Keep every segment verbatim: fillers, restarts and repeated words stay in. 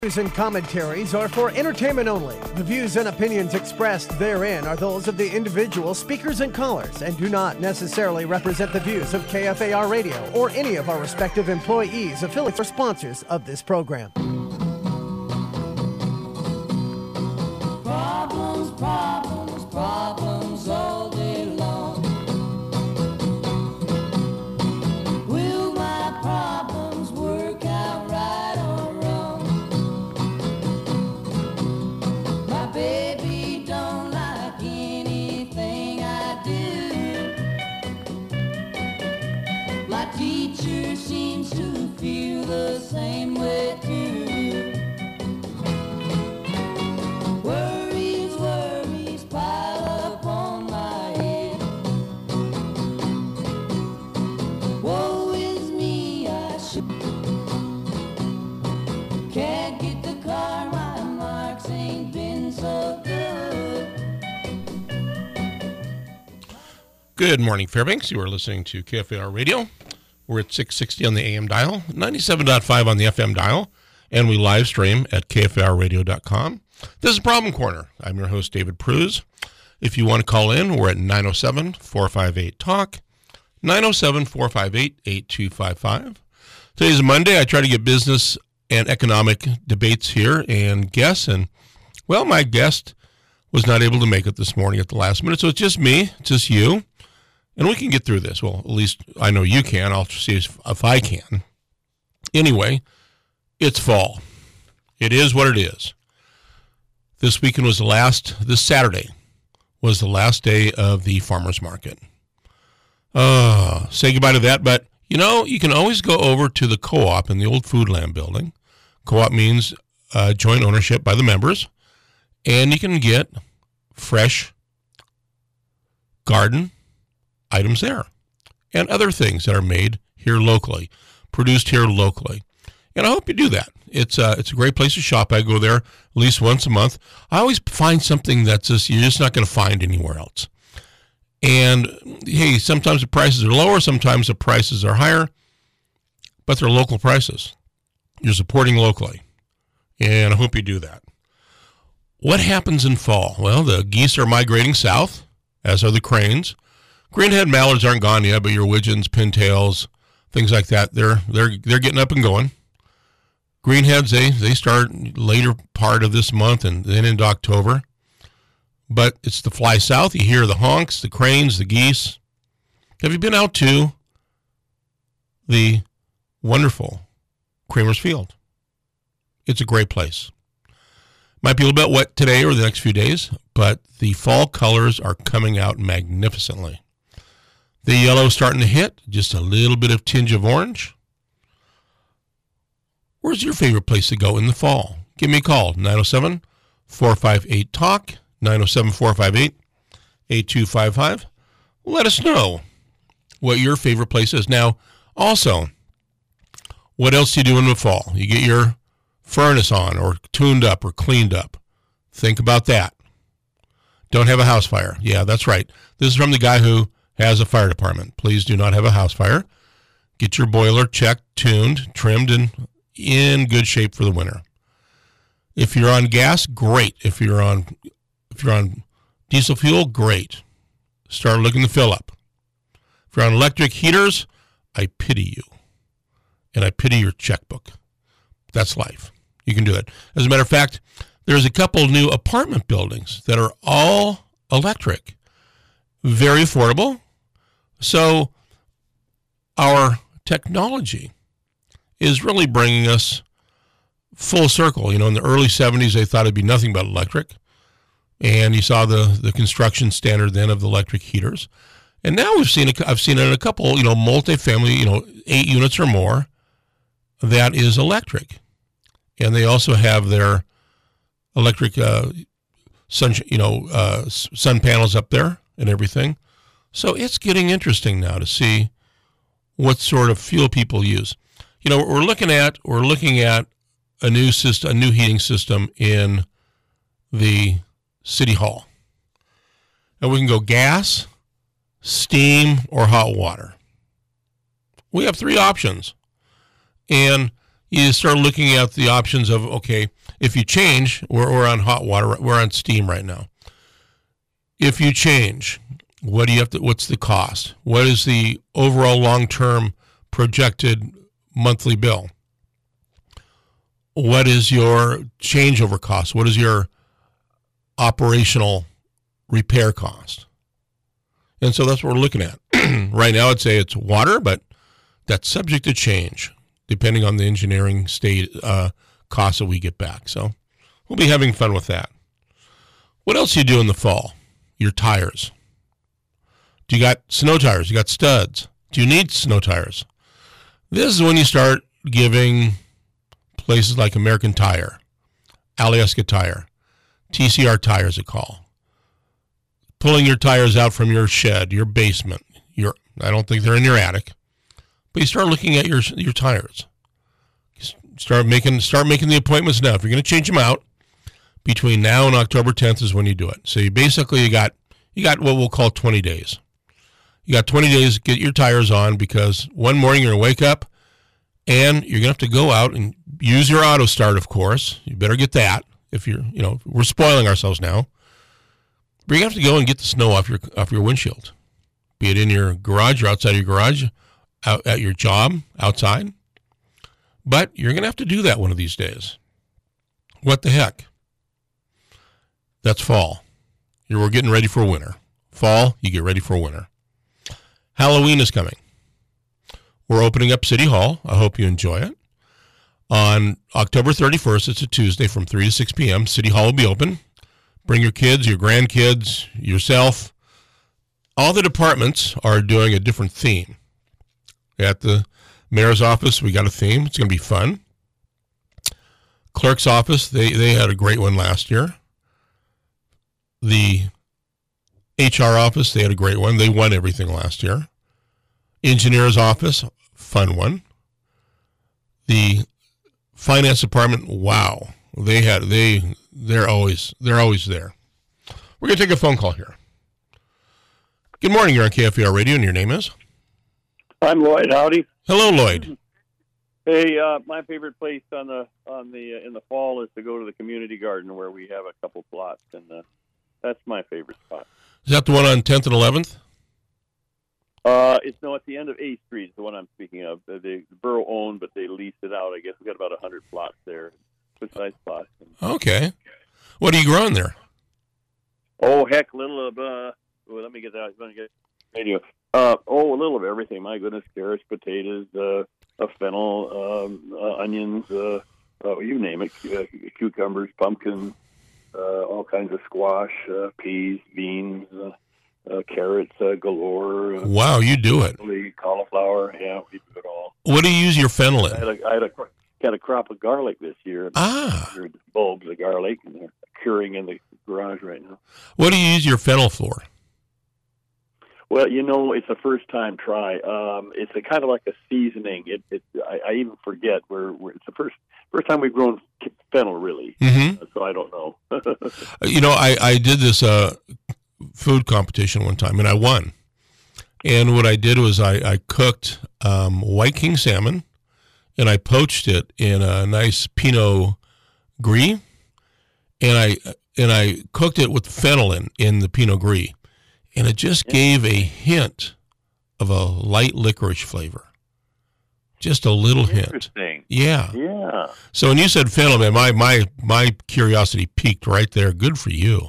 News and commentaries are for entertainment only. The views and opinions expressed therein are those of the individual speakers and callers and do not necessarily represent the views of K F A R Radio or any of our respective employees, affiliates, or sponsors of this program. Problems, problems, problems all day long. Will my problems work out right or wrong? My baby don't like anything I do. My teacher seems to feel the same way too. Worries, worries pile up on my head. Woe is me, I should can't get the car, my marks ain't been so good. Good morning, Fairbanks. You are listening to K F A R Radio. We're at six sixty on the A M dial, ninety-seven point five on the F M dial, and we live stream at K F A R radio dot com. This is Problem Corner. I'm your host, David Pruz. If you want to call in, we're at nine oh seven, four five eight, talk, nine oh seven, four five eight, eight two five five. Today's Monday. I try to get business and economic debates here and guests, and, well, my guest was not able to make it this morning at the last minute, so it's just me, just you, and we can get through this. Well, at least I know you can. I'll see if, if I can. Anyway, it's fall. It is what it is. This weekend was the last, this Saturday was the last day of the farmer's market. Uh, say goodbye to that, but, you know, you can always go over to the co-op in the old Foodland building. Co-op means uh, joint ownership by the members, and you can get fresh garden items there and other things that are made here locally, produced here locally. And I hope you do that. It's uh, it's a great place to shop. I go there at least once a month. I always find something that's just you're just not going to find anywhere else. And, hey, sometimes the prices are lower, sometimes the prices are higher, but they're local prices. You're supporting locally, and I hope you do that. What happens in fall? Well, the geese are migrating south, as are the cranes. Greenhead mallards aren't gone yet, but your widgeons, pintails, things like that, they're they're they're getting up and going. Greenheads, they, they start later part of this month and then into October. But it's the fly south. You hear the honks, the cranes, the geese. Have you been out to the wonderful Kramer's Field? It's a great place. Might be a little bit wet today or the next few days, but the fall colors are coming out magnificently. The yellow is starting to hit, just a little bit of tinge of orange. Where's your favorite place to go in the fall? Give me a call, nine oh seven, four five eight, talk, nine oh seven, four five eight, eight two five five. Let us know what your favorite place is. Now, also, what else do you do in the fall? You get your furnace on or tuned up or cleaned up. Think about that. Don't have a house fire. Yeah, that's right. This is from the guy who has a fire department. Please do not have a house fire. Get your boiler checked, tuned, trimmed, and in good shape for the winter. If you're on gas, great. If you're on if you're on diesel fuel, great. Start looking to fill up. If you're on electric heaters, I pity you. And I pity your checkbook. That's life. You can do it. As a matter of fact, there's a couple new apartment buildings that are all electric. Very affordable. So our technology is really bringing us full circle. You know, in the early seventies, they thought it'd be nothing but electric. And you saw the, the construction standard then of the electric heaters. And now we've seen, a, I've seen it in a couple, you know, multifamily, you know, eight units or more, that is electric. And they also have their electric uh, sun, you know, uh, sun panels up there and everything. So it's getting interesting now to see what sort of fuel people use. You know, we're looking at we're looking at a new system, a new heating system in the city hall, and we can go gas, steam, or hot water. We have three options, and you start looking at the options of, okay, if you change, we're, we're on hot water, we're on steam right now. If you change, what do you have to, what's the cost? What is the overall long-term projected monthly bill? What is your changeover cost? What is your operational repair cost? And so that's what we're looking at. Right now, I'd say it's water, but that's subject to change depending on the engineering state uh, costs that we get back. So we'll be having fun with that. What else do you do in the fall? Your tires. Do you got snow tires? You got studs? Do you need snow tires? This is when you start giving places like American Tire, Alyeska Tire, T C R Tires a call. Pulling your tires out from your shed, your basement. Your I don't think they're in your attic, but you start looking at your your tires. Start making start making the appointments now. If you're going to change them out, between now and October tenth is when you do it. So you basically you got you got what we'll call twenty days. You got twenty days to get your tires on, because one morning you're going to wake up and you're going to have to go out and use your auto start, of course. You better get that. If you're, you know, we're spoiling ourselves now. But you have to go and get the snow off your off your windshield, be it in your garage or outside your garage, out at your job, outside. But you're going to have to do that one of these days. What the heck? That's fall. You're, we're getting ready for winter. Fall, you get ready for winter. Halloween is coming. We're opening up City Hall. I hope you enjoy it. On October thirty-first, it's a Tuesday from three to six p.m., City Hall will be open. Bring your kids, your grandkids, yourself. All the departments are doing a different theme. At the mayor's office, we got a theme. It's going to be fun. Clerk's office, they, they had a great one last year. The H R office, they had a great one. They won everything last year. Engineer's office, fun one. The finance department, wow. They had they they're always they're always there. We're gonna take a phone call here. Good morning, you're on K F A R Radio, and your name is? I'm Lloyd. Howdy. Hello, Lloyd. Hey, uh, my favorite place on the on the uh, in the fall is to go to the community garden, where we have a couple plots, and uh, that's my favorite spot. Is that the one on tenth and eleventh? Uh, it's no at the end of eighth Street. Is the one I'm speaking of. The, the borough owned, but they leased it out. I guess we got about a hundred plots there. It's a nice plot. Okay. What are you growing there? Oh heck, little of uh. Well, let me get that. Let me get radio. Uh, oh, a little of everything. My goodness, carrots, potatoes, uh, a fennel, um, uh, onions, uh, uh, you name it, uh, cucumbers, pumpkins, uh, all kinds of squash, uh, peas, beans, uh, uh, carrots uh, galore. Uh, wow, you do it. Cauliflower, yeah, we do it all. What do you use your fennel in? I had a, I had a, got a crop of garlic this year. Ah. Bulbs of garlic, and they're curing in the garage right now. What do you use your fennel for? Well, you know, it's a first-time try. Um, it's a kind of like a seasoning. It, it I, I even forget where, where it's the first first time we've grown fennel, really. Mm-hmm. Uh, so I don't know. You know, I, I did this uh, food competition one time, and I won. And what I did was I, I cooked um, White King salmon, and I poached it in a nice Pinot Gris, and I and I cooked it with fennel in, in the Pinot Gris. And it just gave a hint of a light licorice flavor. Just a little hint. Interesting. Yeah. Yeah. So when you said fennel, man, my, my, my curiosity peaked right there. Good for you.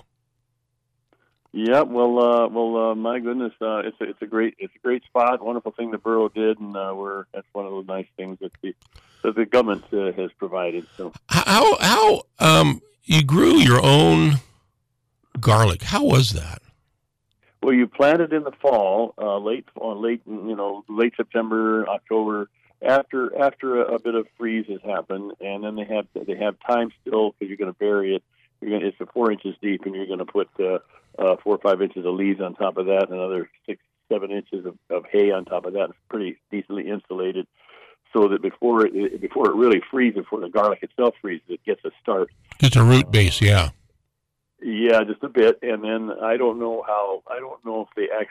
Yeah. Well, uh, well, uh, my goodness, uh, it's a, it's a great it's a great spot. Wonderful thing the borough did, and uh, we're that's one of those nice things that the that the government uh, has provided. So how how um you grew your own garlic? How was that? Well, you plant it in the fall, uh, late, uh, late, you know, late September, October, after after a, a bit of freeze has happened, and then they have they have time still because you're going to bury it. You're going it's a four inches deep, and you're going to put uh, uh, four or five inches of leaves on top of that, and another six, seven inches of, of hay on top of that. It's pretty decently insulated, so that before it before it really freezes, before the garlic itself freezes, it gets a start. It's a root base, yeah. Yeah, just a bit, and then I don't know how. I don't know if they actually.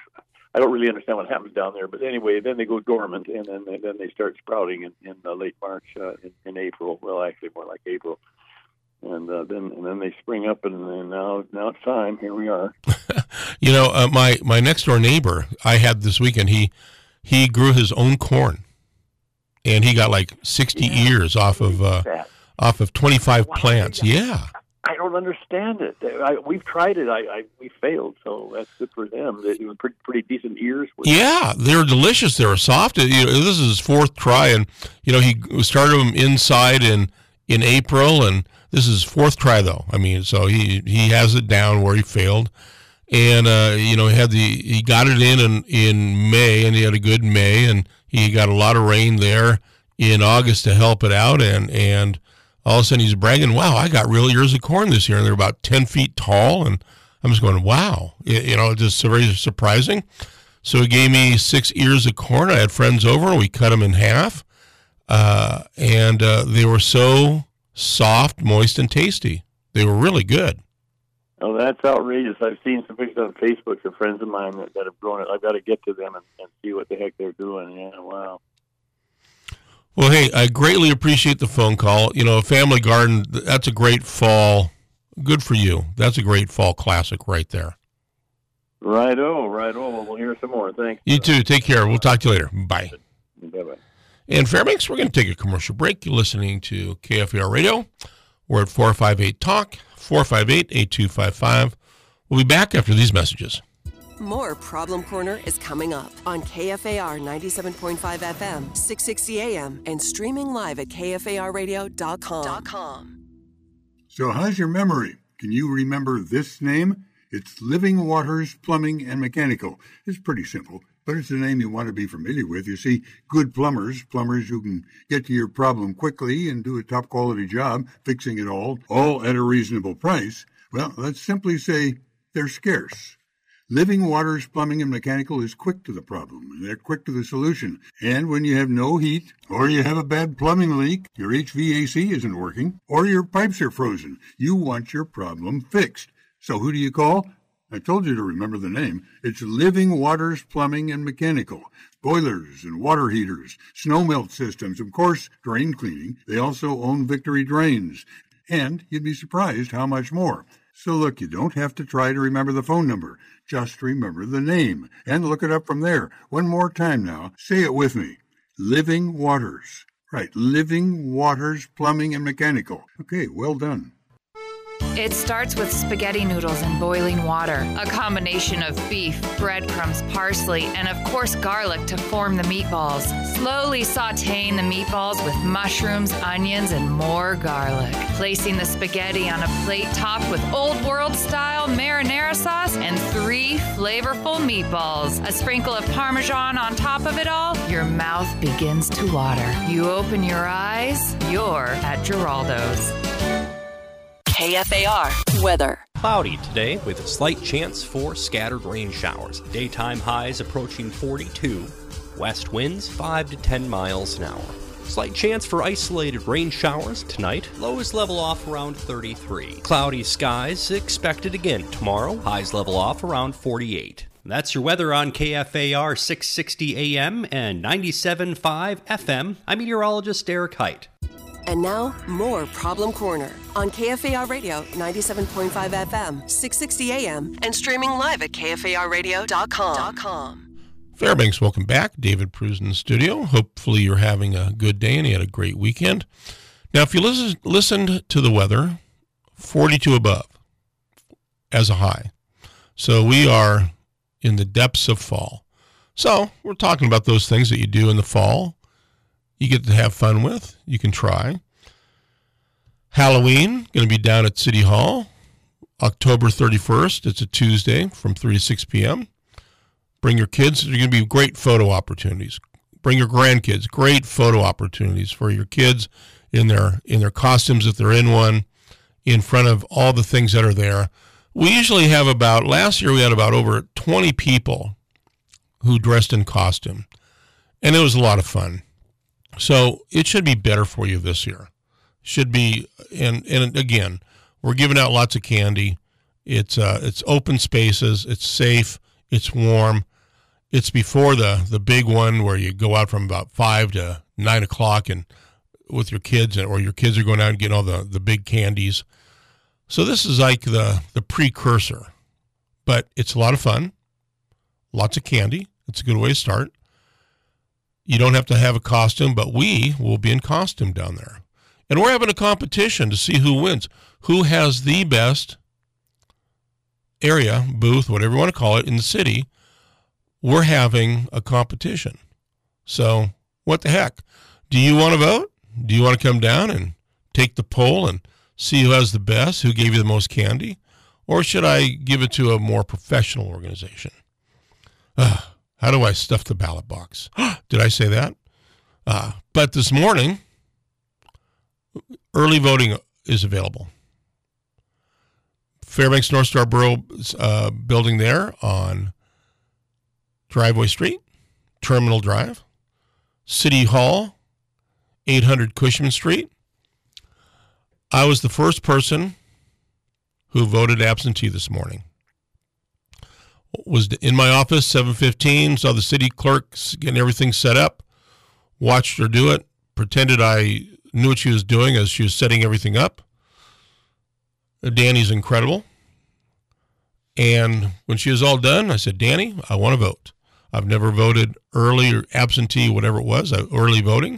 I don't really understand what happens down there, but anyway, then they go dormant, and then they, then they start sprouting in, in uh, late March, uh, in, in April. Well, actually, more like April, and uh, then and then they spring up, and, and now now it's time. Here we are. You know, uh, my my next door neighbor I had this weekend. He he grew his own corn, and he got like sixty yeah. ears off of uh, off of twenty-five wow, plants. Yeah. I don't understand it. I, we've tried it. I, I we failed, so that's good for them. They were pretty, pretty decent ears. With yeah, they're delicious. They're soft. You know, this is his fourth try, and you know he started them inside in in April, and this is his fourth try though. I mean, so he he has it down where he failed, and uh, you know he had the he got it in, in in May, and he had a good May, and he got a lot of rain there in August to help it out, and and. All of a sudden he's bragging, wow, I got real ears of corn this year. And they're about ten feet tall. And I'm just going, wow. You know, just very surprising. So he gave me six ears of corn. I had friends over and we cut them in half. Uh, and uh, they were so soft, moist, and tasty. They were really good. Oh, that's outrageous. I've seen some pictures on Facebook of friends of mine that, that have grown it. I've got to get to them and, and see what the heck they're doing. Yeah, wow. Well, hey, I greatly appreciate the phone call. You know, a family garden, that's a great fall. Good for you. That's a great fall classic right there. Right-o, right-o. Well, we'll hear some more. Thanks. You too. Take care. We'll talk to you later. Bye. Bye-bye. And Fairbanks, we're going to take a commercial break. You're listening to K F A R Radio. We're at four five eight talk, four five eight, eight two five five. We'll be back after these messages. More Problem Corner is coming up on K F A R ninety-seven point five F M, six sixty A M, and streaming live at K F A R radio dot com. So how's your memory? Can you remember this name? It's Living Waters Plumbing and Mechanical. It's pretty simple, but it's a name you want to be familiar with. You see, good plumbers, plumbers who can get to your problem quickly and do a top-quality job fixing it all, all at a reasonable price, well, let's simply say they're scarce. Living Waters Plumbing and Mechanical is quick to the problem. They're quick to the solution. And when you have no heat, or you have a bad plumbing leak, your H V A C isn't working, or your pipes are frozen, you want your problem fixed. So who do you call? I told you to remember the name. It's Living Waters Plumbing and Mechanical. Boilers and water heaters, snow melt systems, of course, drain cleaning. They also own Victory Drains. And you'd be surprised how much more. So look, you don't have to try to remember the phone number. Just remember the name and look it up from there. One more time now. Say it with me. Living Waters. Right, Living Waters Plumbing and Mechanical. Okay, well done. It starts with spaghetti noodles and boiling water, a combination of beef, breadcrumbs, parsley, and of course garlic to form the meatballs. Slowly sautéing the meatballs with mushrooms, onions, and more garlic. Placing the spaghetti on a plate topped with old world style marinara sauce and three flavorful meatballs. A sprinkle of Parmesan on top of it all, your mouth begins to water. You open your eyes, you're at Geraldo's. K F A R weather. Cloudy today with a slight chance for scattered rain showers. Daytime highs approaching forty-two. West winds five to ten miles an hour. Slight chance for isolated rain showers tonight. Lows level off around thirty-three. Cloudy skies expected again tomorrow. Highs level off around forty-eight. That's your weather on K F A R six sixty A M and ninety-seven point five F M. I'm meteorologist Eric Height. And now, more Problem Corner on K F A R Radio ninety-seven point five F M, six sixty A M, and streaming live at K F A R radio dot com. Fairbanks, welcome back. David Pruz in the studio. Hopefully you're having a good day and you had a great weekend. Now, if you listen, listened to the weather, forty-two above as a high. So we are in the depths of fall. So we're talking about those things that you do in the fall. You get to have fun with. You can try. Halloween, going to be down at City Hall, October thirty-first. It's a Tuesday from three to six p.m. Bring your kids. There's going to be great photo opportunities. Bring your grandkids. Great photo opportunities for your kids in their in their costumes if they're in one, in front of all the things that are there. We usually have about, last year we had about over twenty people who dressed in costume, and it was a lot of fun. So it should be better for you this year. Should be, and and again, we're giving out lots of candy. It's uh, it's open spaces. It's safe. It's warm, It's before the, the big one where you go out from about five to nine o'clock and with your kids, or your kids are going out and getting all the, the big candies. So this is like the, the precursor, but it's a lot of fun. Lots of candy. It's a good way to start. You don't have to have a costume, but we will be in costume down there. And we're having a competition to see who wins, who has the best area, booth, whatever you want to call it, in the city. We're having a competition. So what the heck? Do you want to vote? Do you want to come down and take the poll and see who has the best, who gave you the most candy? Or should I give it to a more professional organization? Uh, how do I stuff the ballot box? Did I say that? Uh, but this morning, early voting is available. Fairbanks North Star Borough uh, building there on Driveway Street, Terminal Drive, City Hall, eight hundred Cushman Street. I was the first person who voted absentee this morning. Was in my office, seven fifteen, saw the city clerk getting everything set up, watched her do it, pretended I knew what she was doing as she was setting everything up. Danny's incredible. And when she was all done, I said, Danny, I want to vote. I've never voted early or absentee, whatever it was, early voting.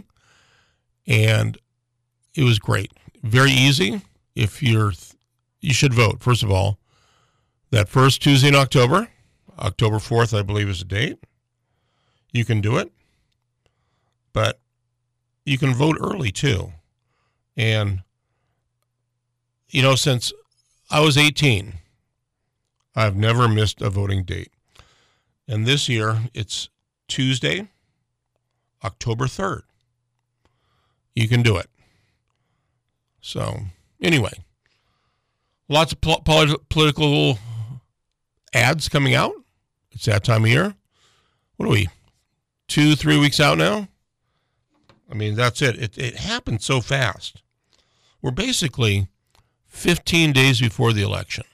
And it was great. Very easy. If you're, you should vote. First of all, that first Tuesday in October, October fourth, I believe is the date. You can do it. But you can vote early too. And, you know, since I was eighteen, I've never missed a voting date. And this year, it's Tuesday, October third. You can do it. So, anyway, lots of pol- pol- political ads coming out. It's that time of year. What are we, two, three weeks out now? I mean, that's it. It, it happened so fast. We're basically fifteen days before the election.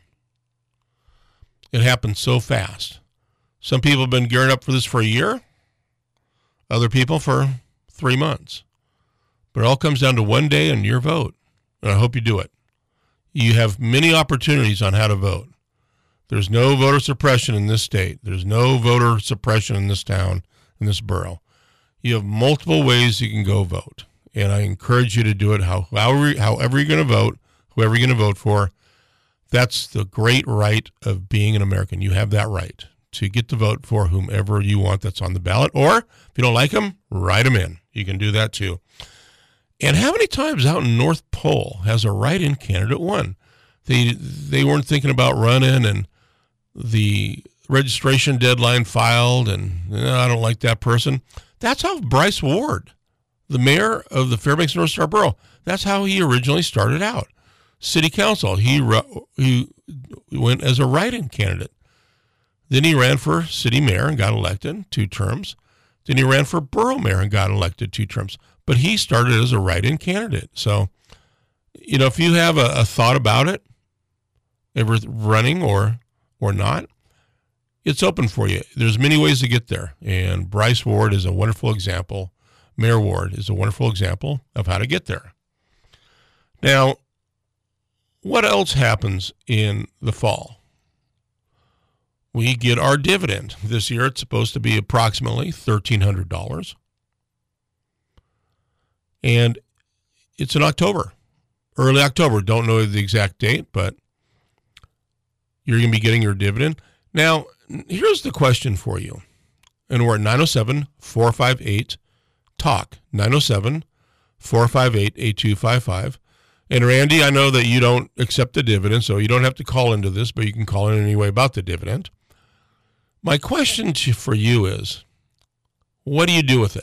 It happened so fast. Some people have been gearing up for this for a year. Other people for three months. But it all comes down to one day and your vote. And I hope you do it. You have many opportunities on how to vote. There's no voter suppression in this state. There's no voter suppression in this town, in this borough. You have multiple ways you can go vote. And I encourage you to do it how, however, however you're going to vote, whoever you're going to vote for. That's the great right of being an American. You have that right to get to vote for whomever you want that's on the ballot. Or if you don't like them, write them in. You can do that too. And how many times out in North Pole has a write-in candidate won? They they weren't thinking about running, and the registration deadline filed, and eh, I don't like that person. That's how Bryce Ward, the mayor of the Fairbanks North Star Borough, that's how he originally started out. City council, he he went as a write-in candidate. Then he ran for city mayor and got elected two terms. Then he ran for borough mayor and got elected two terms. But he started as a write-in candidate. So, you know, if you have a, a thought about it, ever running or or not, it's open for you. There's many ways to get there. And Bryce Ward is a wonderful example. Mayor Ward is a wonderful example of how to get there. Now, what else happens in the fall? We get our dividend. This year it's supposed to be approximately thirteen hundred dollars. And it's in October, early October. Don't know the exact date, but you're going to be getting your dividend. Now, here's the question for you. And we're at nine oh seven, four five eight, TALK, nine oh seven, four five eight, eight two five five. And Randy, I know that you don't accept the dividend, so you don't have to call into this, but you can call in anyway about the dividend. My question to, for you is, what do you do with it?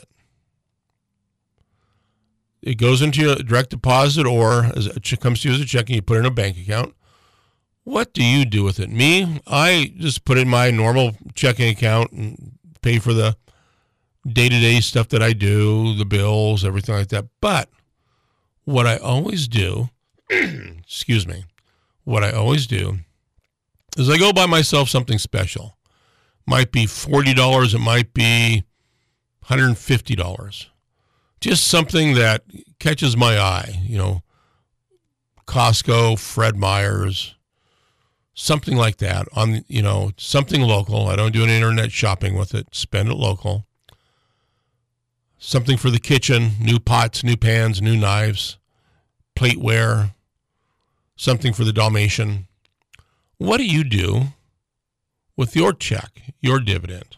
It goes into your direct deposit, or as it comes to you as a check and you put it in a bank account. What do you do with it? Me, I just put it in my normal checking account and pay for the day-to-day stuff that I do, the bills, everything like that. But what I always do, excuse me, what I always do is I go buy myself something special. Might be forty dollars. It might be one hundred fifty dollars. Just something that catches my eye. You know, Costco, Fred Meyer's, something like that. On, you know, something local. I don't do any internet shopping with it. Spend it local. Something for the kitchen, new pots, new pans, new knives, plateware, something for the Dalmatian. What do you do with your check, your dividend?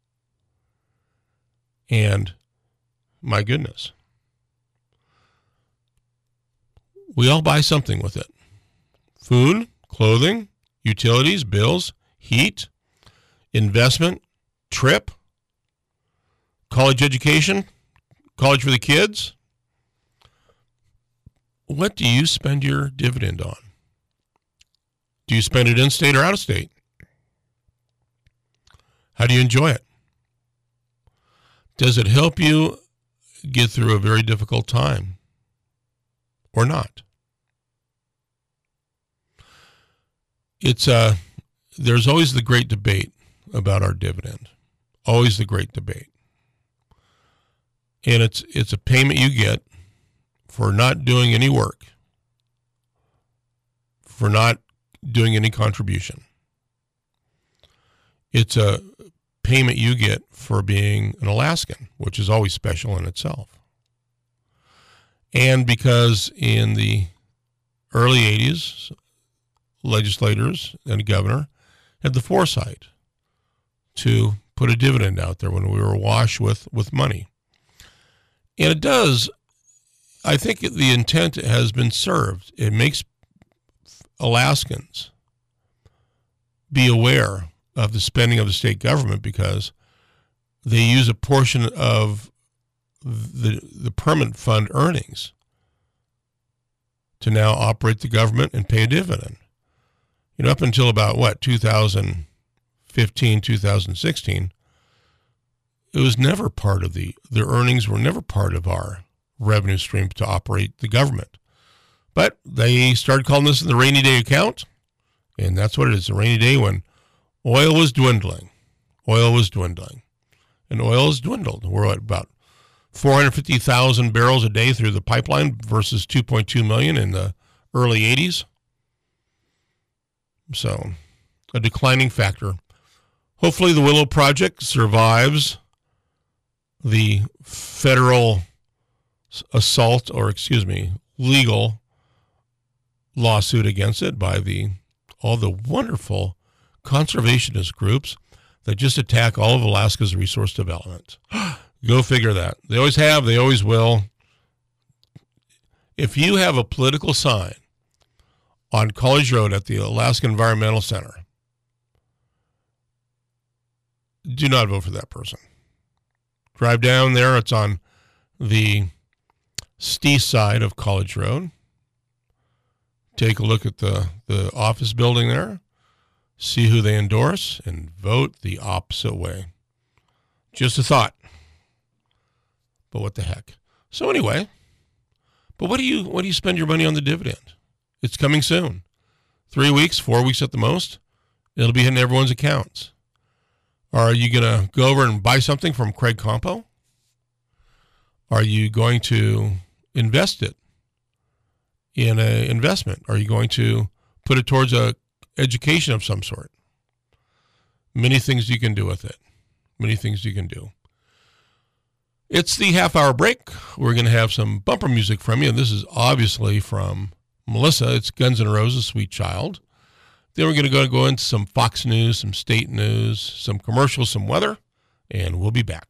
And my goodness, we all buy something with it. Food, clothing, utilities, bills, heat, investment, trip, college education, college for the kids. What do you spend your dividend on? Do you spend it in state or out of state? How do you enjoy it? Does it help you get through a very difficult time or not? It's uh, there's always the great debate about our dividend. Always the great debate. And it's it's a payment you get for not doing any work, for not doing any contribution. It's a payment you get for being an Alaskan, which is always special in itself. And because in the early eighties, legislators and a governor had the foresight to put a dividend out there when we were awash with, with money. And it does, I think the intent has been served. It makes Alaskans be aware of the spending of the state government because they use a portion of the the permanent fund earnings to now operate the government and pay a dividend. You know, up until about, what, two thousand fifteen, two thousand sixteen, it was never part of the, the earnings were never part of our revenue stream to operate the government. But they started calling this the rainy day account, and that's what it is, a rainy day when oil was dwindling. Oil was dwindling. And oil has dwindled. We're at about four hundred fifty thousand barrels a day through the pipeline versus two point two million in the early eighties. So, a declining factor. Hopefully the Willow Project survives the federal assault, or excuse me, legal lawsuit against it by the all the wonderful conservationist groups that just attack all of Alaska's resource development. Go figure that. They always have, they always will. If you have a political sign on College Road at the Alaska Environmental Center, do not vote for that person. Drive down there. It's on the east side of College Road. Take a look at the, the office building there. See who they endorse and vote the opposite way. Just a thought. But what the heck? So anyway, but what do you what do you spend your money on the dividend? It's coming soon. Three weeks, four weeks at the most. It'll be hitting everyone's accounts. Are you going to go over and buy something from Craig Compo? Are you going to invest it in an investment? Are you going to put it towards a education of some sort? Many things you can do with it. Many things you can do. It's the half hour break. We're going to have some bumper music from you. This is obviously from Melissa. It's Guns N' Roses, Sweet Child. Then we're going to go, go into some Fox News, some state news, some commercials, some weather, and we'll be back.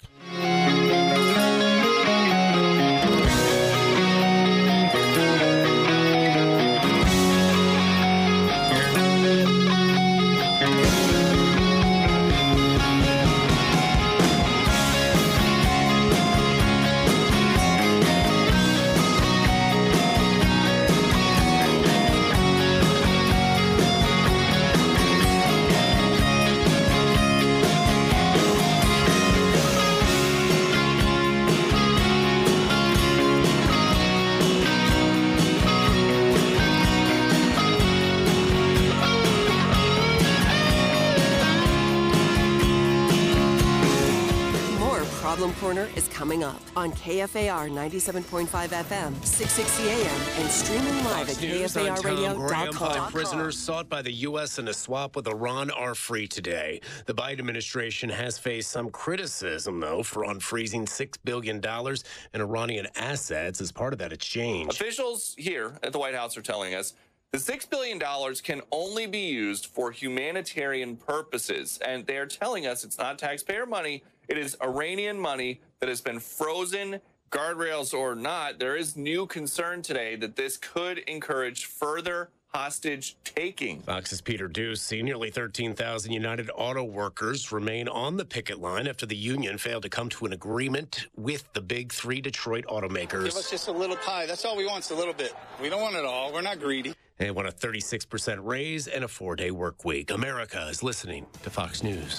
Corner is coming up on K F A R ninety-seven point five F M, six sixty A M, and streaming live Fox at News, K F A R radio dot I'm Tom com. Graham. Five prisoners sought by the U S in a swap with Iran are free today. The Biden administration has faced some criticism, though, for unfreezing six billion dollars in Iranian assets as part of that exchange. Officials here at the White House are telling us the six billion dollars can only be used for humanitarian purposes. And they're telling us it's not taxpayer money. It is Iranian money that has been frozen, guardrails or not. There is new concern today that this could encourage further hostage taking. Fox's Peter Ducey. Nearly thirteen thousand United Auto Workers remain on the picket line after the union failed to come to an agreement with the big three Detroit automakers. Give us just a little pie. That's all we want, is a little bit. We don't want it all. We're not greedy. They want a thirty-six percent raise and a four-day work week. America is listening to Fox News.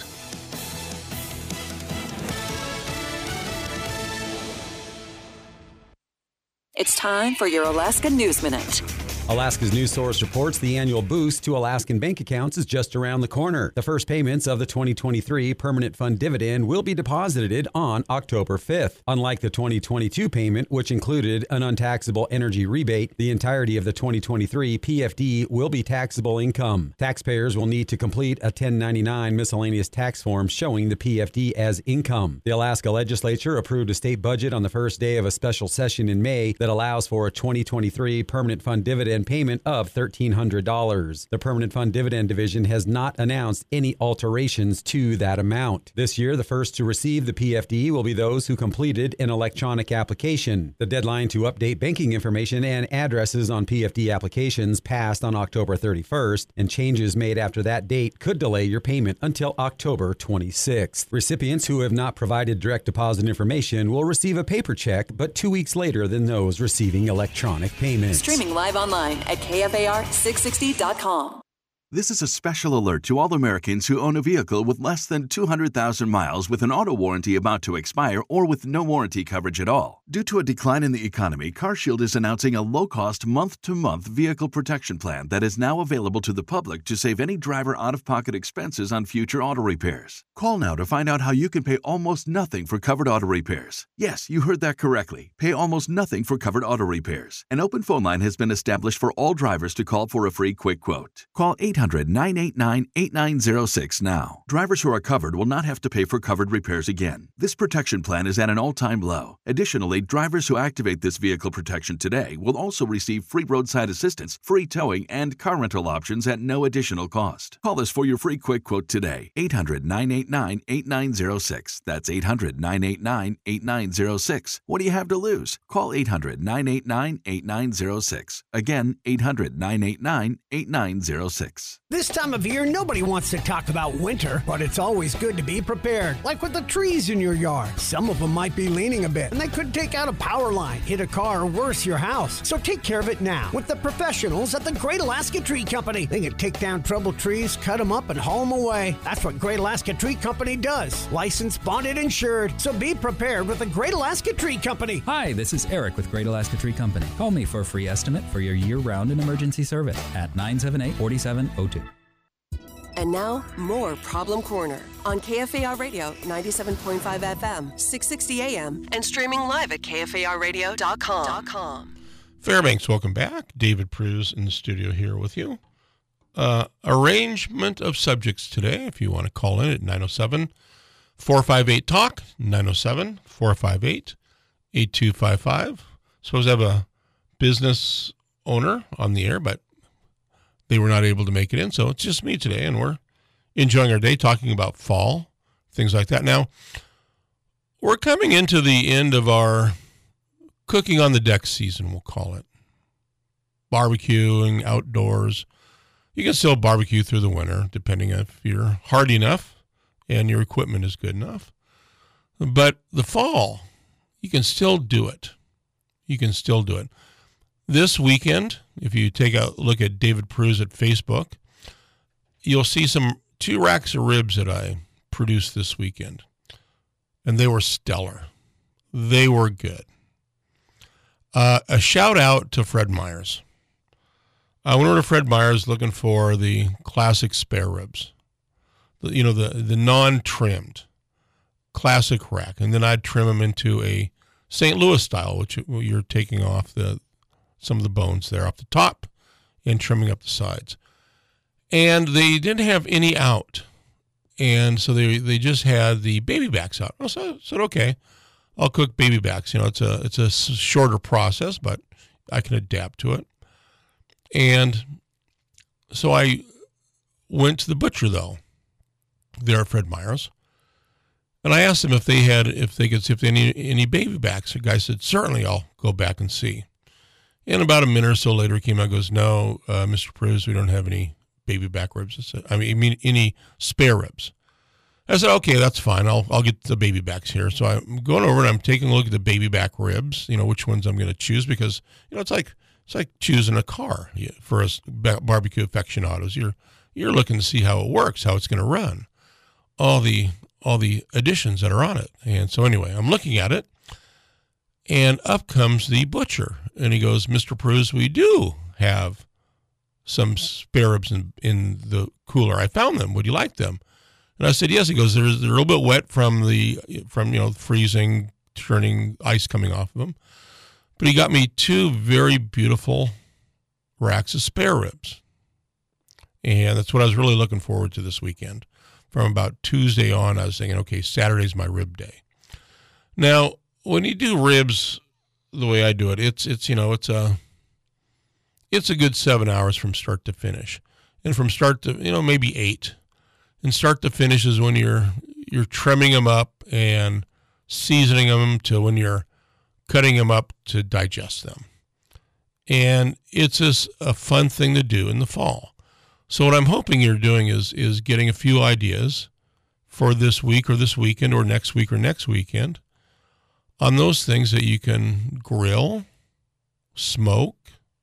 It's time for your Alaska News Minute. Alaska's news source reports the annual boost to Alaskan bank accounts is just around the corner. The first payments of the twenty twenty-three Permanent Fund Dividend will be deposited on October fifth. Unlike the twenty twenty-two payment, which included an untaxable energy rebate, the entirety of the twenty twenty-three P F D will be taxable income. Taxpayers will need to complete a ten ninety-nine miscellaneous tax form showing the P F D as income. The Alaska legislature approved a state budget on the first day of a special session in May that allows for a twenty twenty-three Permanent Fund Dividend payment of one thousand three hundred dollars. The Permanent Fund Dividend Division has not announced any alterations to that amount. This year, the first to receive the P F D will be those who completed an electronic application. The deadline to update banking information and addresses on P F D applications passed on October thirty-first, and changes made after that date could delay your payment until October twenty-sixth. Recipients who have not provided direct deposit information will receive a paper check, but two weeks later than those receiving electronic payments. Streaming live online at K F A R six sixty dot com. This is a special alert to all Americans who own a vehicle with less than two hundred thousand miles with an auto warranty about to expire or with no warranty coverage at all. Due to a decline in the economy, CarShield is announcing a low-cost month-to-month vehicle protection plan that is now available to the public to save any driver out-of-pocket expenses on future auto repairs. Call now to find out how you can pay almost nothing for covered auto repairs. Yes, you heard that correctly. Pay almost nothing for covered auto repairs. An open phone line has been established for all drivers to call for a free quick quote. Call eight hundred, nine eight nine, eight nine zero six now. Drivers who are covered will not have to pay for covered repairs again. This protection plan is at an all-time low. Additionally, drivers who activate this vehicle protection today will also receive free roadside assistance, free towing, and car rental options at no additional cost. Call us for your free quick quote today. eight hundred, nine eight nine, eight nine zero six. That's eight hundred, nine eight nine, eight nine zero six. What do you have to lose? Call eight hundred, nine eight nine, eight nine zero six. Again, eight hundred, nine eight nine, eight nine zero six. This time of year, nobody wants to talk about winter, but it's always good to be prepared. Like with the trees in your yard. Some of them might be leaning a bit, and they could take out a power line, hit a car, or worse, your house. So take care of it now with the professionals at the Great Alaska Tree Company. They can take down troubled trees, cut them up, and haul them away. That's what Great Alaska Tree Company does. Licensed, bonded, insured. So be prepared with the Great Alaska Tree Company. Hi, this is Eric with Great Alaska Tree Company. Call me for a free estimate for your year-round and emergency service at nine seven eight, four seven zero two. And now, more Problem Corner on K F A R Radio ninety-seven point five F M, six sixty A M, and streaming live at K F A R radio dot com. Fairbanks, welcome back. David Pruse in the studio here with you. Uh, arrangement of subjects today, if you want to call in at nine oh seven, four five eight, talk, nine oh seven, four five eight, eight two five five. Suppose I have a business owner on the air, but they were not able to make it in, so it's just me today, and we're enjoying our day talking about fall, things like that. Now, we're coming into the end of our cooking on the deck season, we'll call it. Barbecuing, outdoors. You can still barbecue through the winter, depending if you're hardy enough and your equipment is good enough. But the fall, you can still do it. You can still do it. This weekend, if you take a look at David Pruse at Facebook, you'll see some two racks of ribs that I produced this weekend. And they were stellar. They were good. Uh, a shout out to Fred Meyers. I went over to Fred Meyers looking for the classic spare ribs. The, you know, the, the non-trimmed classic rack, and then I'd trim them into a Saint Louis style, which you're taking off the some of the bones there off the top and trimming up the sides. And they didn't have any out, and so they they just had the baby backs out. So I said, okay, I'll cook baby backs. You know, it's a it's a shorter process, but I can adapt to it. And so I went to the butcher, though, there at Fred Meyer's, and I asked them if they had if they could see if they need any baby backs. The guy said, certainly, I'll go back and see. And about a minute or so later, he came out and goes, no, uh, Mister Pruz, we don't have any baby back ribs. I said, I mean, I mean, any spare ribs. I said, okay, that's fine. I'll I'll get the baby backs here. So I'm going over and I'm taking a look at the baby back ribs, you know, which ones I'm going to choose, because, you know, it's like it's like choosing a car for us barbecue aficionados. You're you're looking to see how it works, how it's going to run, all the all the additions that are on it. And so anyway, I'm looking at it, and up comes the butcher, and he goes, Mister Pruz, we do have some spare ribs in, in the cooler. I found them. Would you like them? And I said, yes. He goes, they're, they're a little bit wet from the, from, you know, freezing, turning, ice coming off of them. But he got me two very beautiful racks of spare ribs. And that's what I was really looking forward to this weekend. From about Tuesday on, I was thinking, okay, Saturday's my rib day. Now, when you do ribs the way I do it, it's, it's, you know, it's a, it's a good seven hours from start to finish. And from start to, you know, maybe eight. And start to finish is when you're you're trimming them up and seasoning them to when you're cutting them up to digest them. And it's just a fun thing to do in the fall. So what I'm hoping you're doing is is getting a few ideas for this week or this weekend or next week or next weekend on those things that you can grill, smoke,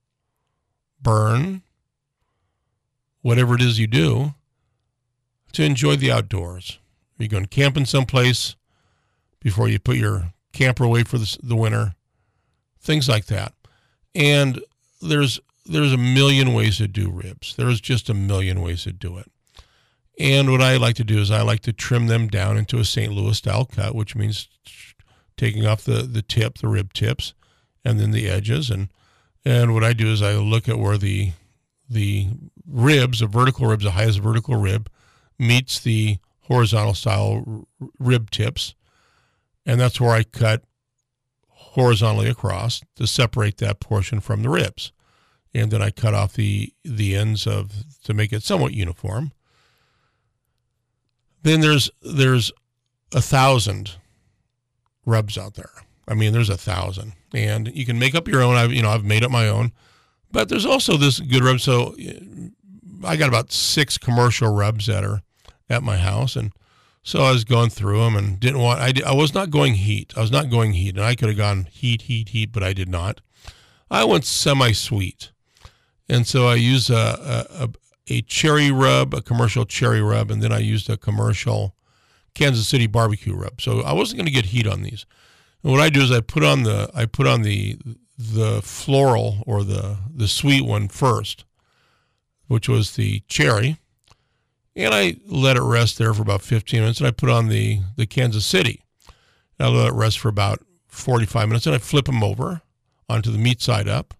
burn, whatever it is you do, to enjoy the outdoors. You're going camping someplace before you put your camper away for the, the winter, things like that. And there's there's a million ways to do ribs. There's just a million ways to do it. And what I like to do is I like to trim them down into a Saint Louis style cut, which means taking off the, the tip, the rib tips, and then the edges. And and what I do is I look at where the the ribs, the vertical ribs, the highest vertical rib, meets the horizontal style rib tips, and that's where I cut horizontally across to separate that portion from the ribs. And then I cut off the the ends of to make it somewhat uniform. Then there's there's a thousand rubs out there. I mean, there's a thousand, and you can make up your own. I've you know I've made up my own, but there's also this good rub. So I got about six commercial rubs that are at my house, and so I was going through them and didn't want. I did, I was not going heat. I was not going heat, and I could have gone heat, heat, heat, but I did not. I went semi-sweet, and so I used a a, a cherry rub, a commercial cherry rub, and then I used a commercial Kansas City barbecue rub. So I wasn't going to get heat on these. And what I do is I put on the I put on the the floral or the the sweet one first, which was the cherry, and I let it rest there for about fifteen minutes. And I put on the the Kansas City, and I let it rest for about forty-five minutes. And I flip them over onto the meat side up.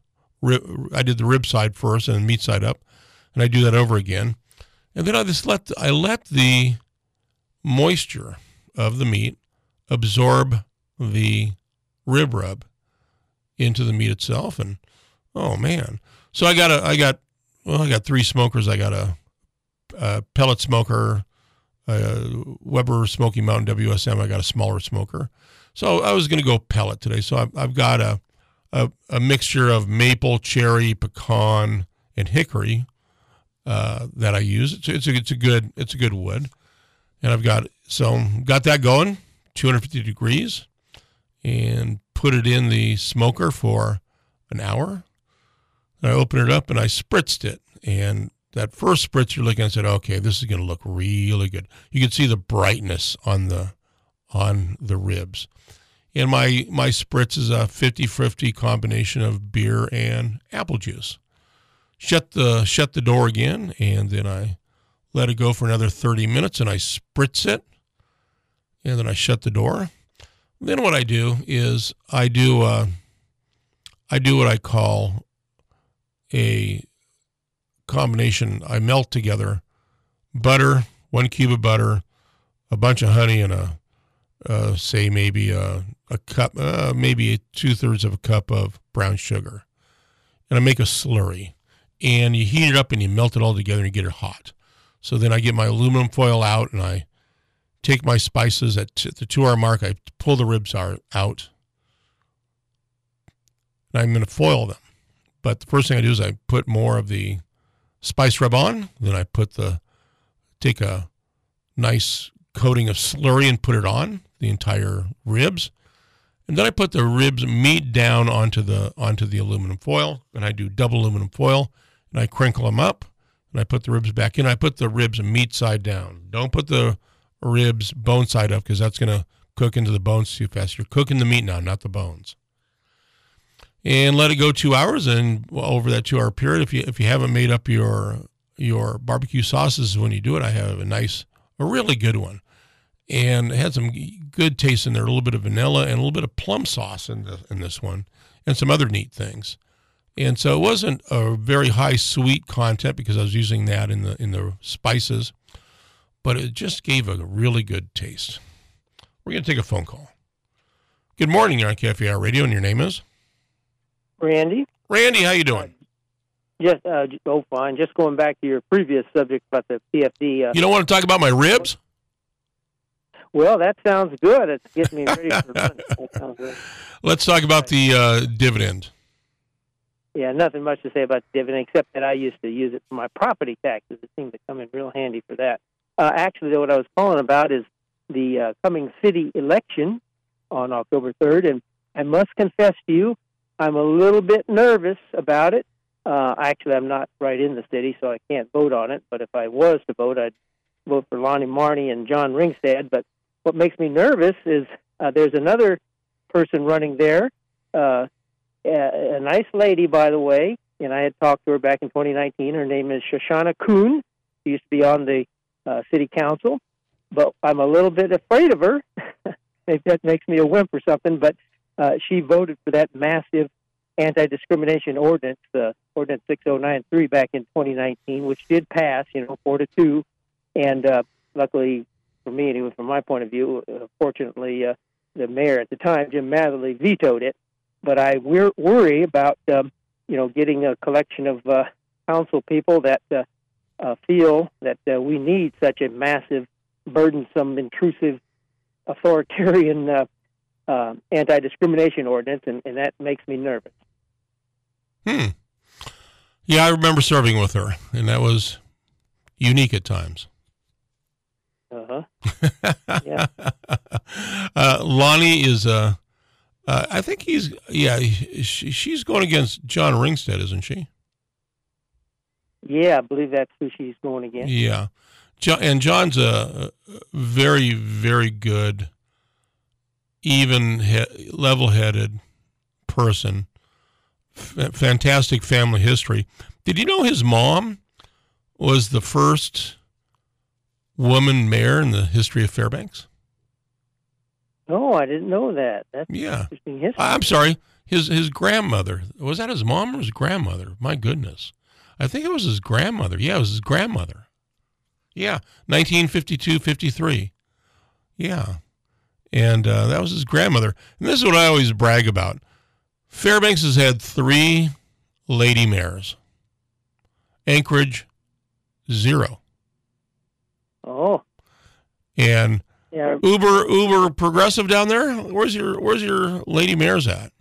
I did the rib side first and the meat side up, and I do that over again. And then I just let the, I let the moisture of the meat absorb the rib rub into the meat itself. And oh man, so I got a I got well I got three smokers. I got a, a pellet smoker, a Weber Smoky Mountain W S M. I got a smaller smoker, so I was going to go pellet today. So I've, I've got a, a a mixture of maple, cherry, pecan, and hickory uh, that I use. It's it's a, it's a good it's a good wood. And I've got, so got that going, two hundred fifty degrees, and put it in the smoker for an hour. And I opened it up and I spritzed it. And that first spritz you're looking at, I said, okay, this is going to look really good. You can see the brightness on the on the ribs. And my, my spritz is a fifty-fifty combination of beer and apple juice. Shut the shut the door again, and then I let it go for another thirty minutes, and I spritz it. and then I shut the door. Then what I do is I do uh, I do what I call a combination. I melt together butter, one cube of butter, a bunch of honey, and a uh, say maybe a, a cup, uh, maybe two thirds of a cup of brown sugar, and I make a slurry. And you heat it up and you melt it all together and you get it hot. So then I get my aluminum foil out and I take my spices at t- the two hour mark. I pull the ribs out, and I'm going to foil them. But the first thing I do is I put more of the spice rub on. Then I put the, take a nice coating of slurry and put it on the entire ribs. And then I put the ribs meat down onto the, onto the aluminum foil. And I do double aluminum foil and I crinkle them up and I put the ribs back in. I put the ribs meat side down. Don't put the ribs bone side up because that's going to cook into the bones too fast. You're cooking the meat now, not the bones. And let it go two hours. And over that two hour period, if you if you haven't made up your your barbecue sauces when you do it, I have a nice, a really good one. And it had some good taste in there, a little bit of vanilla and a little bit of plum sauce in the, in this one, and some other neat things. And so it wasn't a very high sweet content because I was using that in the in the spices, but it just gave a really good taste. We're going to take a phone call. Good morning, you're on K F A R Radio, and your name is? Randy. Randy, how you doing? Just, uh, oh, fine. Just going back to your previous subject about the P F D. Uh, you don't want to talk about my ribs? Well, that sounds good. It's getting me ready for lunch. That sounds good. Let's talk about the uh, dividend. Yeah, nothing much to say about the dividend, except that I used to use it for my property taxes. It seemed to come in real handy for that. Uh, actually, though, what I was calling about is the uh, coming city election on October third, and I must confess to you, I'm a little bit nervous about it. Uh, actually, I'm not right in the city, so I can't vote on it, but if I was to vote, I'd vote for Lonnie Marnie and John Ringstad. But what makes me nervous is uh, there's another person running there, uh, a, a nice lady, by the way, and I had talked to her back in twenty nineteen. Her name is Shoshana Kuhn. She used to be on the uh, city council, but I'm a little bit afraid of her. Maybe that makes me a wimp or something, but uh, she voted for that massive anti-discrimination ordinance, uh, Ordinance six oh nine three, back in twenty nineteen, which did pass, you know, four to two. And uh, luckily, for me, anyway, from my point of view, uh, fortunately, uh, the mayor at the time, Jim Matherly, vetoed it. But I wor- worry about, um, you know, getting a collection of uh, council people that uh, uh, feel that uh, we need such a massive, burdensome, intrusive, authoritarian uh, uh, anti-discrimination ordinance, and, and that makes me nervous. Hmm. Yeah, I remember serving with her, and that was unique at times. Uh-huh. Yeah. uh, Lonnie is, uh, uh, I think he's, yeah, she, she's going against John Ringstad, isn't she? Yeah, I believe that's who she's going against. Yeah. John, and John's a very, very good, even, he- level-headed person. F- fantastic family history. Did you know his mom was the first woman mayor in the history of Fairbanks? No, I didn't know that. That's yeah. interesting history. I'm sorry. His his grandmother. Was that his mom or his grandmother? My goodness. I think it was his grandmother. Yeah, it was his grandmother. Yeah, nineteen fifty-two fifty-three. Yeah. And uh, that was his grandmother. And this is what I always brag about. Fairbanks has had three lady mayors. Anchorage, zero. Oh. And yeah. Uber Uber progressive down there. Where's your Where's your lady mayors at?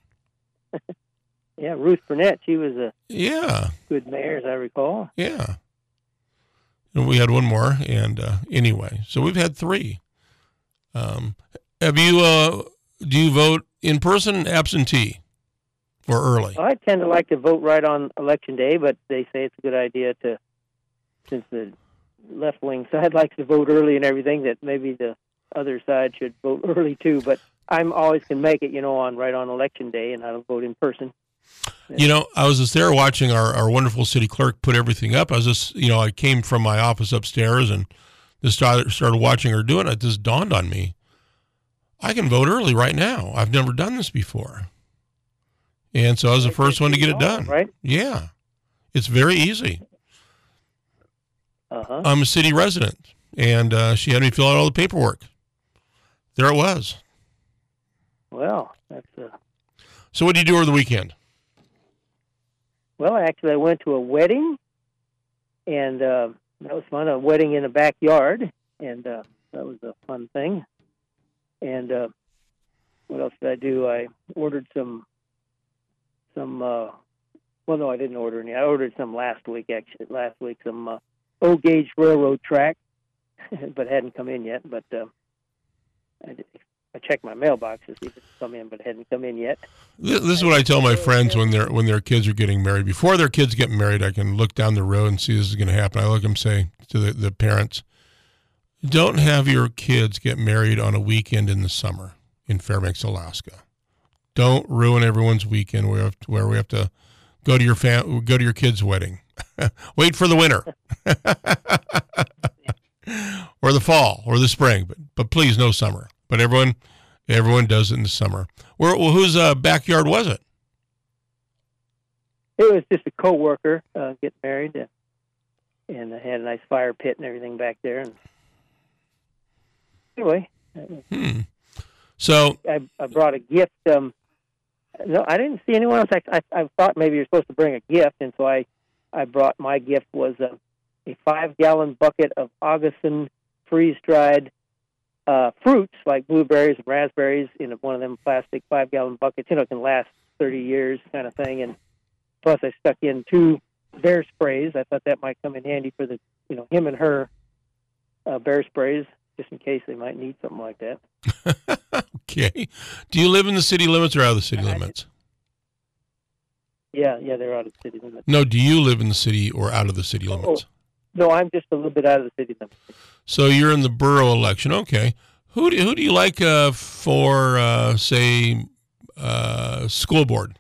Yeah, Ruth Burnett. She was a yeah good mayor, as I recall. Yeah. And we had one more. And uh, anyway, so we've had three. Um, have you? Uh, do you vote in person, absentee, or early? I tend to like to vote right on election day, but they say it's a good idea to, since the left-wing side likes to vote early and everything, that maybe the other side should vote early too. But I'm always can make it, you know, on right on election day, and I don't vote in person. You know, I was just there watching our, our wonderful city clerk put everything up. I was just, you know, I came from my office upstairs and just started, started watching her do it. It just dawned on me. I can vote early right now. I've never done this before. And so I was the first one to get it done. Right? Yeah. It's very easy. Uh-huh. I'm a city resident, and uh, she had me fill out all the paperwork. There it was. Well, that's uh So what did you do over the weekend? Well, actually, I went to a wedding, and uh, that was fun. A wedding in a backyard, and uh, that was a fun thing. And uh, what else did I do? I ordered some, some. Uh, well, no, I didn't order any. I ordered some last week. Actually, last week some uh, old gauge railroad track, but it hadn't come in yet. But uh, I did. I checked my mailbox to see if it's come in, but it hadn't come in yet. This, this is what I tell my friends when their when their kids are getting married. Before their kids get married, I can look down the road and see this is going to happen. I look at them say to the, the parents, don't have your kids get married on a weekend in the summer in Fairbanks, Alaska. Don't ruin everyone's weekend where we have to, where we have to go to your fam- go to your kid's wedding. Wait for the winter. Or the fall or the spring, but but please no summer. But everyone, everyone does it in the summer. Where, well, whose uh, backyard was it? It was just a coworker uh, getting married, uh, and I had a nice fire pit and everything back there. And anyway, hmm. So I, I brought a gift. Um, no, I didn't see anyone else. I, I, I thought maybe you're supposed to bring a gift, and so I, I brought my gift was a, a five-gallon bucket of Augustin freeze-dried Uh, fruits like blueberries and raspberries in one of them plastic five-gallon buckets. You know, it can last thirty years kind of thing. And plus I stuck in two bear sprays. I thought that might come in handy for the, you know, him and her uh, bear sprays, just in case they might need something like that. Okay. Do you live in the city limits or out of the city limits? Yeah, yeah, they're out of the city limits. No, do you live in the city or out of the city limits? Oh, no, I'm just a little bit out of the city limits. So you're in the borough election. Okay. Who do, who do you like uh, for, uh, say, uh, school board?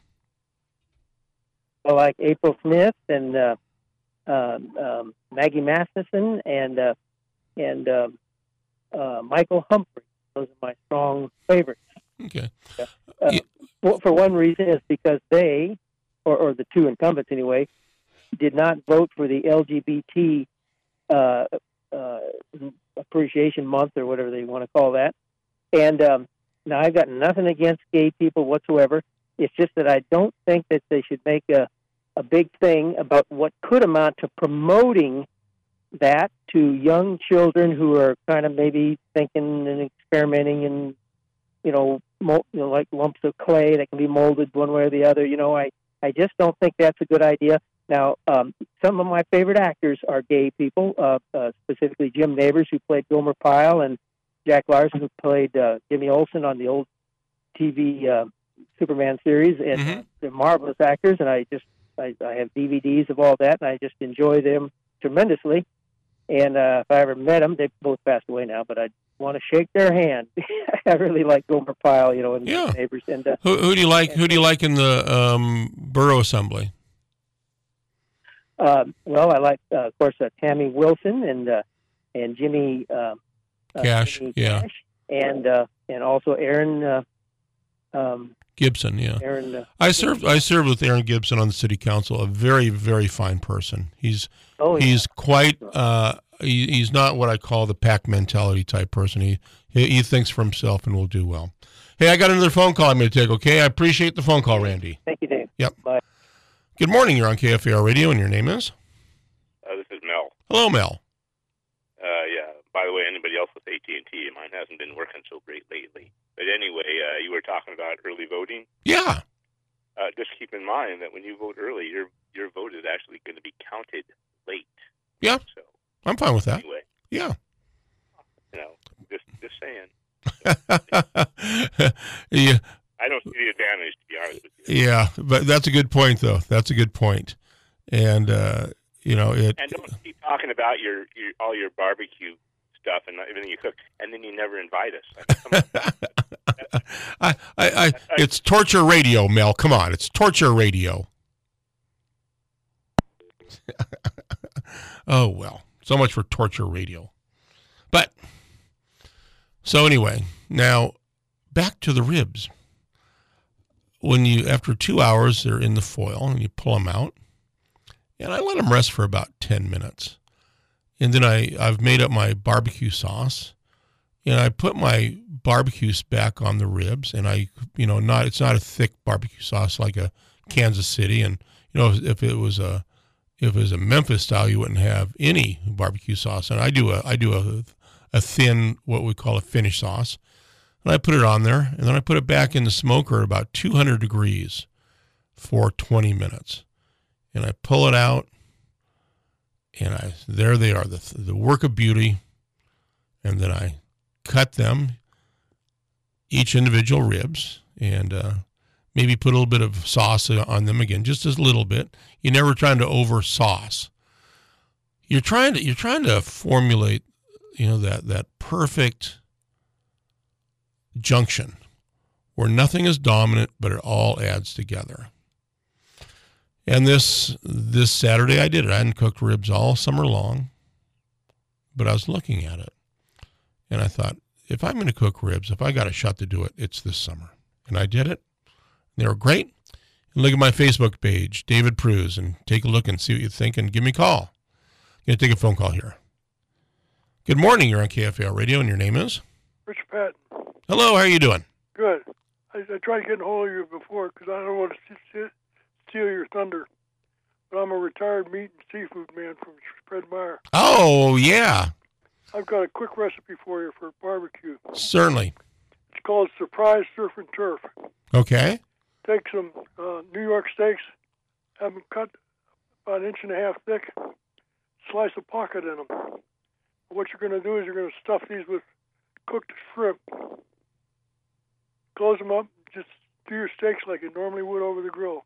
I like April Smith and uh, um, um, Maggie Masterson and uh, and uh, uh, Michael Humphrey. Those are my strong favorites. Okay. Uh, yeah. well, for one reason is because they, or, or the two incumbents anyway, did not vote for the L G B T uh, uh, appreciation month or whatever they want to call that. And um, now I've got nothing against gay people whatsoever. It's just that I don't think that they should make a, a big thing about what could amount to promoting that to young children who are kind of maybe thinking and experimenting and, you know, mo- you know, like lumps of clay that can be molded one way or the other. You know, I, I just don't think that's a good idea. Now, um, some of my favorite actors are gay people, uh, uh, specifically Jim Nabors, who played Gomer Pyle, and Jack Larson, who played uh, Jimmy Olsen on the old T V uh, Superman series. And mm-hmm. they're marvelous actors, and I just I, I have D V Ds of all that, and I just enjoy them tremendously. And uh, if I ever met them, they've both passed away now, but I'd want to shake their hand. I really like Gomer Pyle, you know, and yeah. Nabors. And uh, who, who do you like? Who do you like in the um, borough assembly? Uh, well, I like, uh, of course, uh, Tammy Wilson and uh, and Jimmy uh, Cash, Jimmy yeah, Cash, and uh, and also Aaron uh, um, Gibson, yeah. Aaron, uh, I served I served with Aaron Gibson on the city council. A very very fine person. He's oh, yeah. he's quite. Uh, he, he's not what I call the pack mentality type person. He, he he thinks for himself and will do well. Hey, I got another phone call I'm going to take. Okay, I appreciate the phone call, Randy. Thank you, Dave. Yep. Bye. Good morning. You're on K F A R Radio, and your name is? Uh, this is Mel. Hello, Mel. Uh, yeah. By the way, anybody else with A T and T, mine hasn't been working so great lately. But anyway, uh, you were talking about early voting. Yeah. Uh, just keep in mind that when you vote early, your your vote is actually going to be counted late. Yeah. So I'm fine with that. Anyway. Yeah. You know, just just saying. yeah. I don't see the advantage, to be honest with you. Yeah, but that's a good point, though. That's a good point. And, uh, you know, it... And don't keep talking about your, your all your barbecue stuff and everything you cook, and then you never invite us. I, I, I, it's torture radio, Mel. Come on. It's torture radio. Oh, well. So much for torture radio. But, so anyway, now... back to the ribs. When you, after two hours, they're in the foil and you pull them out, and I let them rest for about ten minutes. And then I, I've made up my barbecue sauce, and I put my barbecue back on the ribs, and I, you know, not, it's not a thick barbecue sauce like a Kansas City. And, you know, if it was a, if it was a Memphis style, you wouldn't have any barbecue sauce. And I do a, I do a, a thin, what we call a finish sauce. And I put it on there, and then I put it back in the smoker at about two hundred degrees for twenty minutes. And I pull it out, and I there they are, the the work of beauty. And then I cut them, each individual ribs, and uh, maybe put a little bit of sauce on them again, just a little bit. You're never trying to over sauce. You're trying to you're trying to formulate, you know, that that perfect junction where nothing is dominant, but it all adds together. And this this Saturday I did it. I hadn't cooked ribs all summer long, but I was looking at it, and I thought, if I'm going to cook ribs, if I got a shot to do it, it's this summer. And I did it. They were great. And look at my Facebook page, David Pruse, and take a look and see what you think, and give me a call. I'm going to take a phone call here. Good morning. You're on K F A R Radio, and your name is? Rich Patton. Hello, how are you doing? Good. I, I tried getting a hold of you before because I don't want to steal, steal your thunder. But I'm a retired meat and seafood man from Fred Meyer. Oh, yeah. I've got a quick recipe for you for barbecue. Certainly. It's called Surprise Surf and Turf. Okay. Take some uh, New York steaks, have them cut about an inch and a half thick, slice a pocket in them. What you're going to do is you're going to stuff these with cooked shrimp. Close them up, just do your steaks like you normally would over the grill.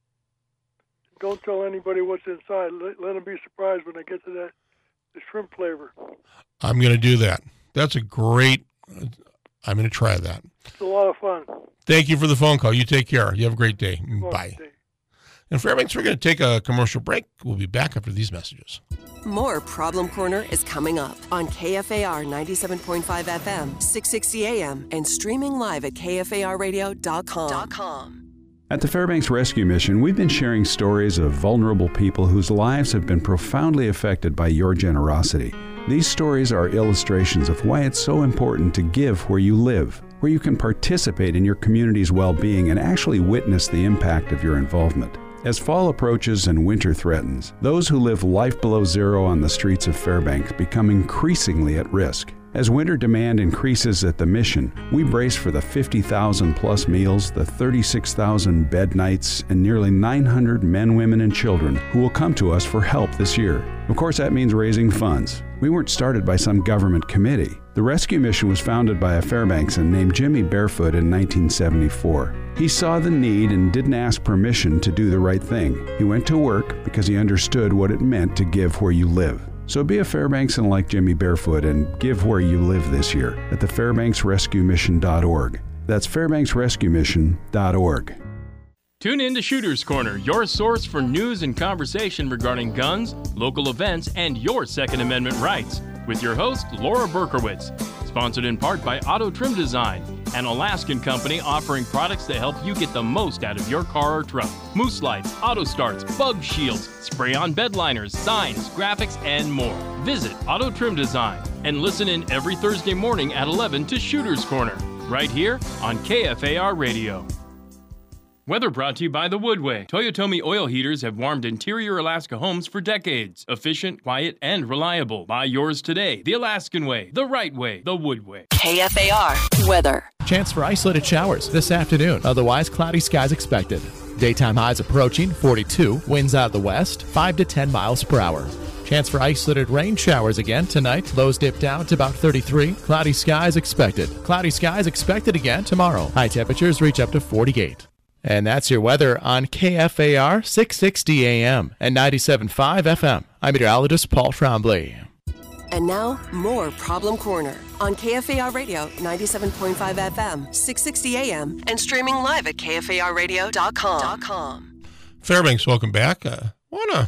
Don't tell anybody what's inside. Let, let them be surprised when they get to that the shrimp flavor. I'm going to do that. That's a great, I'm going to try that. It's a lot of fun. Thank you for the phone call. You take care. You have a great day. Well, Bye. Day. And Fairbanks, we're going to take a commercial break. We'll be back after these messages. More Problem Corner is coming up on K F A R ninety-seven point five F M, six sixty A M, and streaming live at K F A R radio dot com. At the Fairbanks Rescue Mission, we've been sharing stories of vulnerable people whose lives have been profoundly affected by your generosity. These stories are illustrations of why it's so important to give where you live, where you can participate in your community's well-being and actually witness the impact of your involvement. As fall approaches and winter threatens, those who live life below zero on the streets of Fairbanks become increasingly at risk. As winter demand increases at the mission, we brace for the fifty thousand plus meals, the thirty-six thousand bed nights, and nearly nine hundred men, women, and children who will come to us for help this year. Of course, that means raising funds. We weren't started by some government committee. The rescue mission was founded by a Fairbanksan named Jimmy Barefoot in nineteen seventy-four. He saw the need and didn't ask permission to do the right thing. He went to work because he understood what it meant to give where you live. So be a Fairbanksan like Jimmy Barefoot and give where you live this year at the fairbanks rescue mission dot org. That's fairbanks rescue mission dot org. Tune in to Shooter's Corner, your source for news and conversation regarding guns, local events, and your Second Amendment rights. With your host, Laura Berkowitz. Sponsored in part by Auto Trim Design, an Alaskan company offering products that help you get the most out of your car or truck. Moose lights, auto starts, bug shields, spray-on bed liners, signs, graphics, and more. Visit Auto Trim Design and listen in every Thursday morning at eleven to Shooter's Corner, right here on K F A R Radio. Weather brought to you by The Woodway. Toyotomi oil heaters have warmed interior Alaska homes for decades. Efficient, quiet, and reliable. Buy yours today. The Alaskan way, the right way, The Woodway. K F A R weather. Chance for isolated showers this afternoon. Otherwise, cloudy skies expected. Daytime highs approaching forty-two. Winds out of the west, five to ten miles per hour. Chance for isolated rain showers again tonight. Lows dip down to about thirty-three. Cloudy skies expected. Cloudy skies expected again tomorrow. High temperatures reach up to forty-eight. And that's your weather on K F A R six sixty A M and ninety-seven point five F M. I'm meteorologist Paul Trombley. And now, more Problem Corner on K F A R Radio ninety-seven point five F M, six sixty A M, and streaming live at K F A R radio dot com. Fairbanks, welcome back. I uh, want to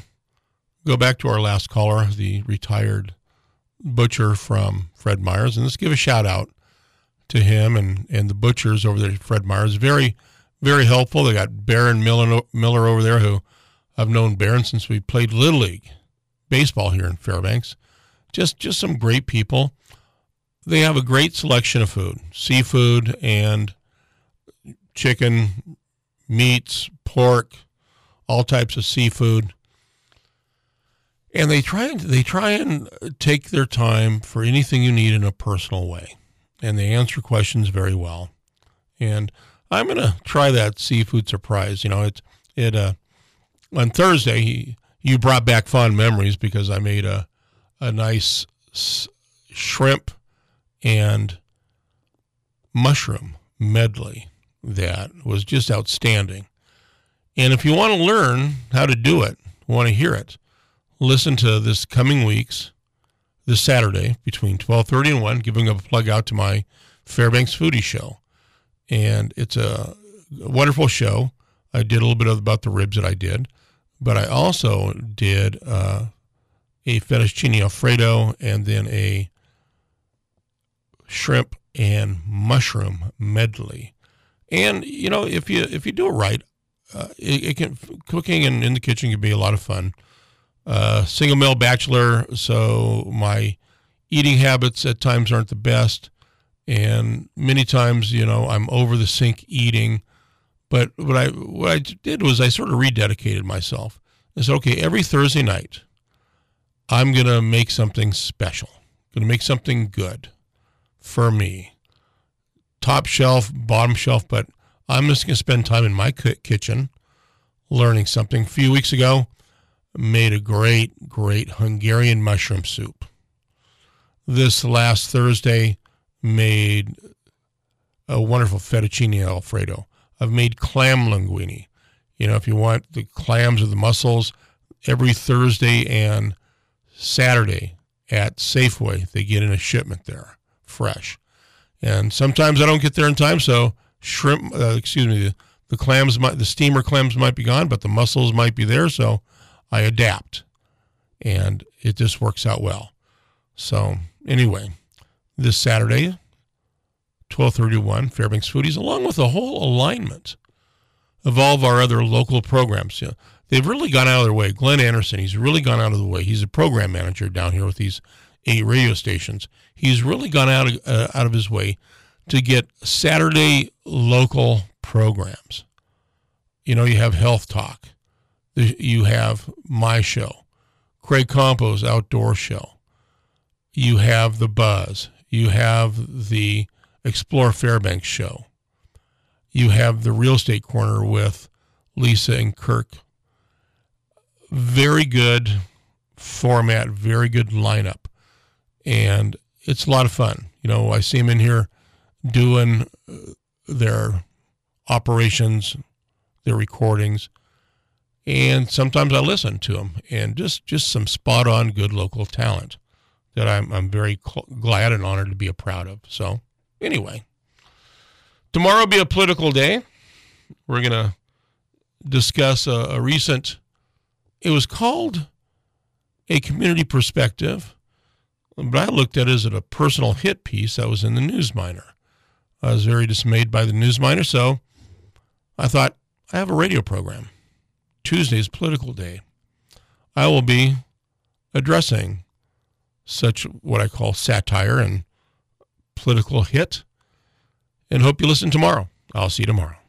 go back to our last caller, the retired butcher from Fred Meyer's, and let's give a shout out to him and, and the butchers over there at Fred Meyer's. Very, very helpful. They got Baron Miller, Miller over there, who I've known Baron since we played Little League baseball here in Fairbanks. Just just some great people. They have a great selection of food, seafood and chicken, meats, pork, all types of seafood. And they try and they try and take their time for anything you need in a personal way. And they answer questions very well. And I'm going to try that seafood surprise. You know, it, it, uh, on Thursday, he, you brought back fond memories because I made a, a nice s- shrimp and mushroom medley that was just outstanding. And if you want to learn how to do it, want to hear it, listen to this coming week's, this Saturday between twelve thirty and one, giving a plug out to my Fairbanks Foodie Show. And it's a wonderful show. I did a little bit of, about the ribs that I did, but I also did uh, a fettuccine Alfredo and then a shrimp and mushroom medley. And, you know, if you if you do it right, uh, it, it can cooking in, in the kitchen can be a lot of fun. Uh, single male bachelor, so my eating habits at times aren't the best, and many times, you know, I'm over the sink eating. But what I what I did was I sort of rededicated myself. I said, okay, every Thursday night, I'm gonna make something special. Gonna make something good for me. Top shelf, bottom shelf, but I'm just gonna spend time in my kitchen learning something. A few weeks ago, made a great, great Hungarian mushroom soup. This last Thursday, made a wonderful fettuccine Alfredo. I've made clam linguine. You know, if you want the clams or the mussels, every Thursday and Saturday at Safeway, they get in a shipment there, fresh. And sometimes I don't get there in time, so shrimp, uh, excuse me, the, the clams, might, the steamer clams might be gone, but the mussels might be there, so I adapt, and it just works out well. So anyway, this Saturday, twelve thirty-one, Fairbanks Foodies, along with a whole alignment of all of our other local programs. You know, they've really gone out of their way. Glenn Anderson, he's really gone out of the way. He's a program manager down here with these eight radio stations. He's really gone out of, uh, out of his way to get Saturday local programs. You know, you have Health Talk. You have my show, Craig Compo's Outdoor Show. You have The Buzz. You have the Explore Fairbanks show. You have the Real Estate Corner with Lisa and Kirk. Very good format, very good lineup. And it's a lot of fun. You know, I see them in here doing their operations, their recordings. And sometimes I listen to them, and just, just some spot-on good local talent that I'm I'm very cl- glad and honored to be a proud of. So anyway, tomorrow will be a political day. We're going to discuss a, a recent, it was called A Community Perspective, but I looked at it as a personal hit piece that was in the News Miner. I was very dismayed by the News Miner, so I thought, I have a radio program. Tuesday's political day. I will be addressing such what I call satire and political hit, and hope you listen tomorrow. I'll see you tomorrow.